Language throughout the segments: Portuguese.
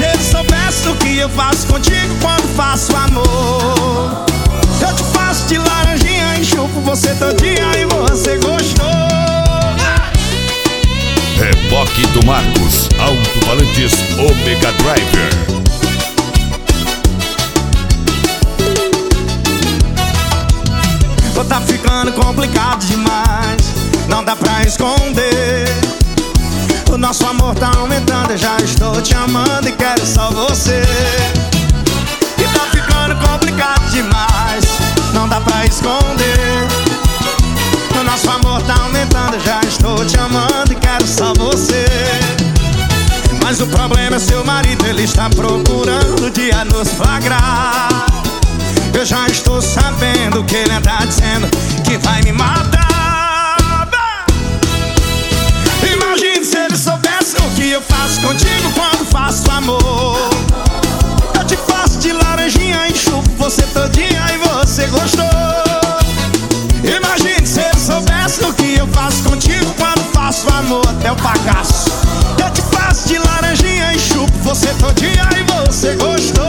se ele soubesse o que eu faço contigo quando faço amor. Eu te faço de laranjinha, enxupo você todinha e você gostou. Reboque do Marcos, Alto-Falantes Omega Driver. Tá ficando complicado demais, não dá pra esconder. O nosso amor tá aumentando, eu já estou te amando e quero só você. E tá ficando complicado demais, não dá pra esconder. O nosso amor tá aumentando, eu já estou te amando e quero só você. Mas o problema é seu marido, ele está procurando o dia nos flagrar. Eu já estou sabendo que ele anda dizendo que vai me matar. Imagine se ele soubesse o que eu faço contigo quando faço amor. Eu te faço de laranjinha, enxupo você todinha e você gostou. Imagine se ele soubesse o que eu faço contigo quando faço amor até o bagaço. Eu te faço de laranjinha, enxupo você todinha e você gostou.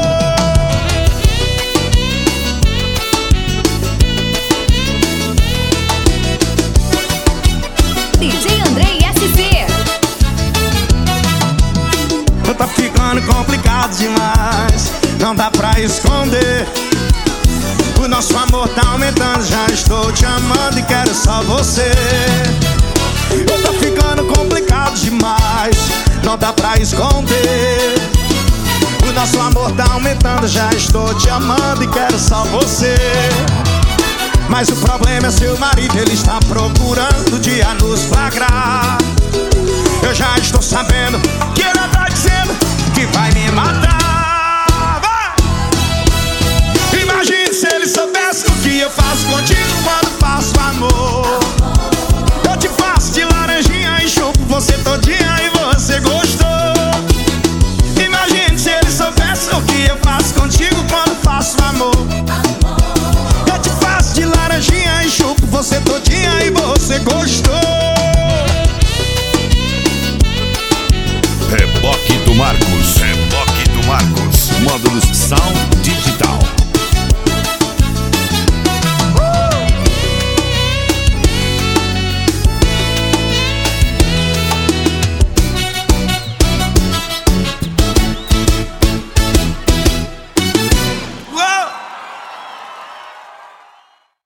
Tá ficando complicado demais, não dá pra esconder. O nosso amor tá aumentando, já estou te amando e quero só você. Tá ficando complicado demais, não dá pra esconder. O nosso amor tá aumentando, já estou te amando e quero só você. Mas o problema é seu marido, ele está procurando o dia nos flagrar. Eu já estou sabendo que ele tá dizendo que vai me matar. Vai! Imagine se ele soubesse o que eu faço contigo quando faço amor. Eu te faço de laranjinha, enxupo você todinha e você gostou. Imagine se ele soubesse o que eu faço contigo quando faço amor.